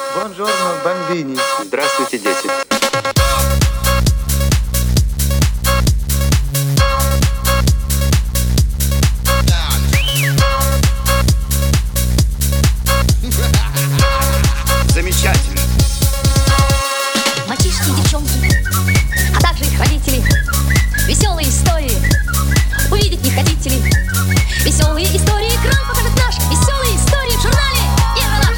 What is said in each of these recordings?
Buongiorno, bambini. Здравствуйте, дети. Замечательно. Мальчишки, девчонки, а также их родители. Веселые истории увидеть не хотите ли? Веселые истории экран покажет наш. Веселые истории в журнале Ералаш.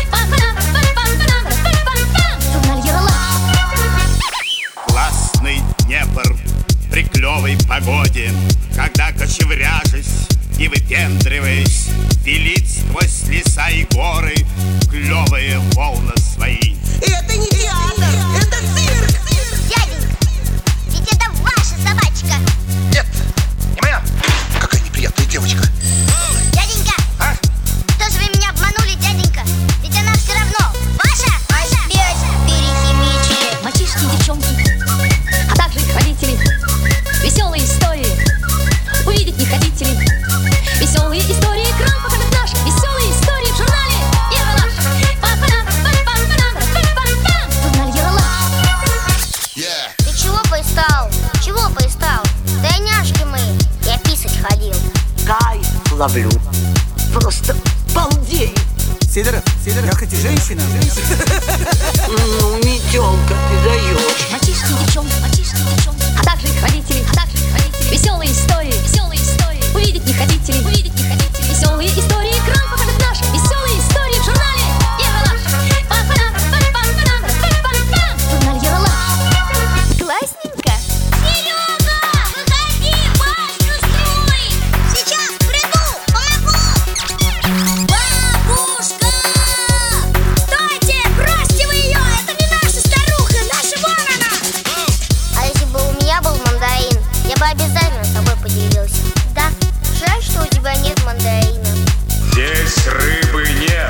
Журнал Ералаш. Классный Днепр при клевой погоде, когда, кочевряжась и выпендриваясь, пилит сквозь леса и горы клевые волны свои. Это не театр, это цирк! Дяденька, ведь это ваша собачка. Нет, не моя. Какая неприятная девочка. Дяденька, что же вы меня обманули, дяденька? Ведь она все равно ваша. Опять перехимичили. Мальчишки, девчонки, а также их родители. Веселые истории увидеть не хотите ли? Веселые истории экран покажет наш. Веселые истории в журнале Ералаш. Журнал Ералаш. Ты чего пристал? Чего пристал? Да няшки мы. Я писать ходил. Кайф ловлю. Просто балдею. Сидоров, я хоть и женщина. Ну, метелка, ты даешь. Мальчишки, девчонки, а также их родители. Веселые истории увидеть не хотите ли? Веселые истории экран покажет наш. Веселые истории в журнале Ералаш. Журнал Ералаш. Классненько. Серега, выходи, башню строй. Сейчас приду, помогу. Бабушка! Стойте, бросьте вы ее. Это не наша старуха, наша вон она. А если бы у меня был мандарин, я бы обязательно с тобой поделился. Да, жаль, что у тебя нет мандарина. Здесь рыбы нет.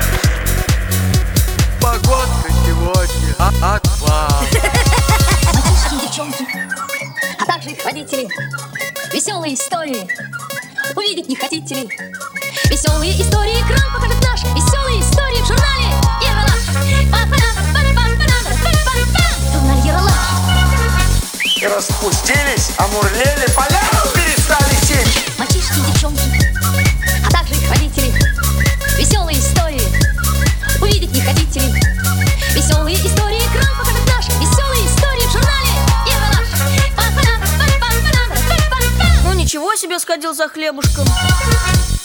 Погодка сегодня отпад. Мальчишки, девчонки, а также их родители. Веселые истории увидеть не хотите ли? Веселые истории экран покажет наш. Веселые истории в журнале Ералаш. Журнал Ералаш. И распустились, омурлели, поляну перестали сечь. Мальчишки, девчонки, а также их родители. Веселые истории увидеть не хотите ли? Веселые истории экран покажет наш. Веселые истории в журнале Ералаш. Ну ничего себе сходил за хлебушком.